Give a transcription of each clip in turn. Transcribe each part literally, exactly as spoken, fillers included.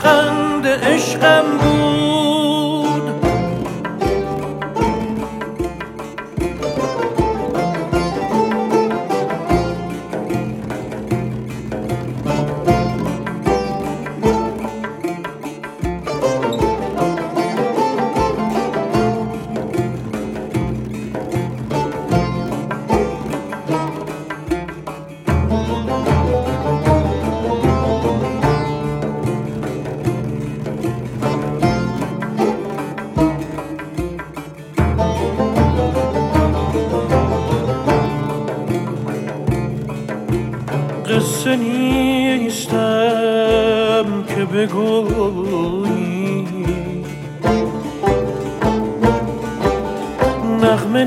لبخند عشقم بود. قصه نیستم که بگویی، نغمه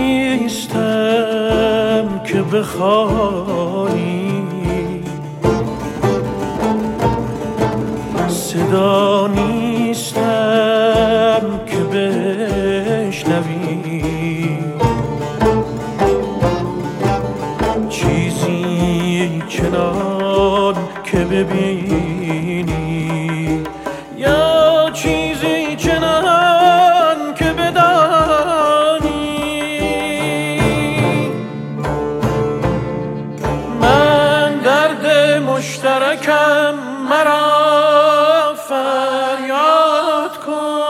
نیستم که بخوانی، صدا نیستم که بشنوی، چیزی چنان که ببینی، یا چیزی چنان که بدانی. من درد مشترکم، مرا فریاد کن.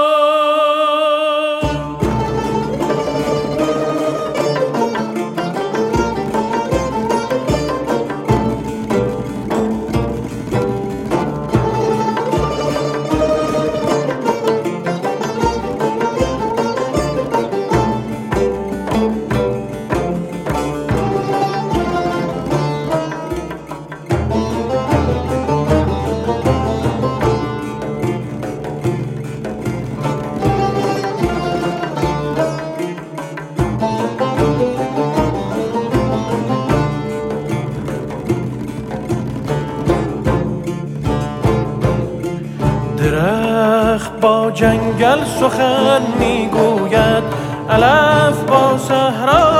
درخت با جنگل سخن میگوید، علف با صحرا،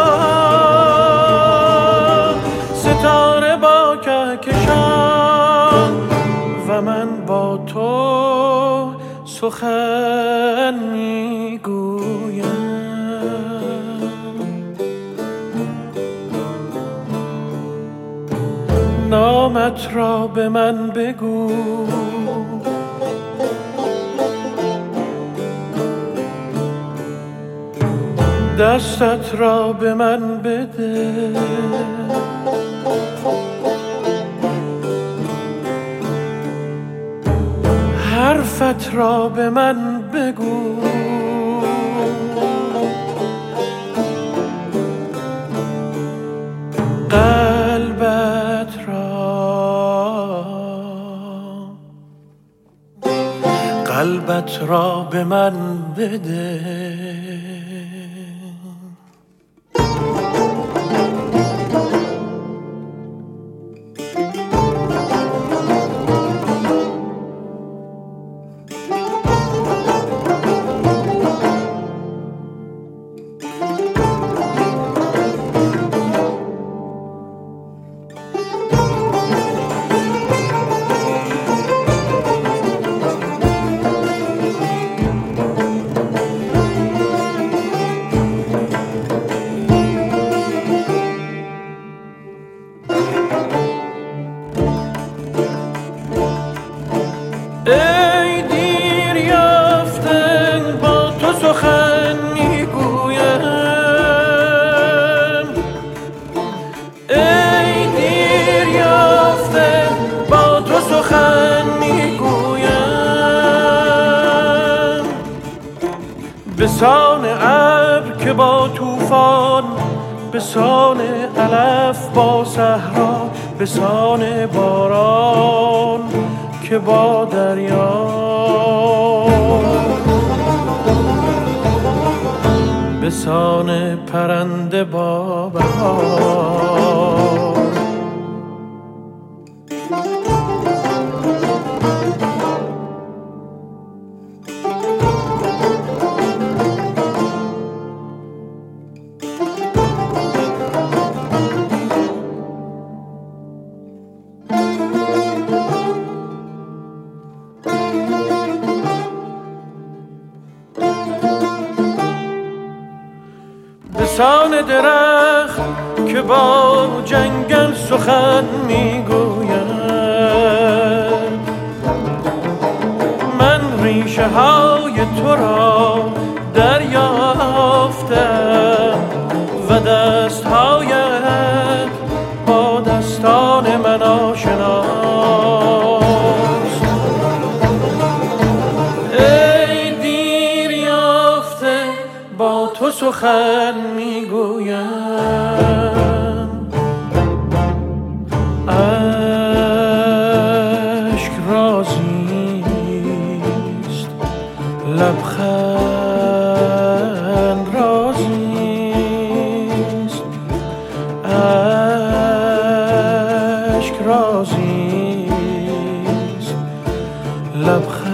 ستاره با کهکشان و من با تو سخن میگویم. نامت را به من بگو، دستت را به من بده، حرفت را به من بگو، قلبت را قلبت را به من بده. ای دیر یافته با تو سخن میگویم، ای دیر یافته با تو سخن میگویم. بسان ابر که با طوفان، بسان علف با صحرا، بسان باران که با دریا، بسان پرنده با بهار. سان درخت که با جنگل سخن میگوید. من ریشه های تو را دریافتم و دست هایت با دستان من آشناست. ای دیر یافته با تو سخن میگویم، اشک رازیست لبخند رازیست، اشک رازیست لبخند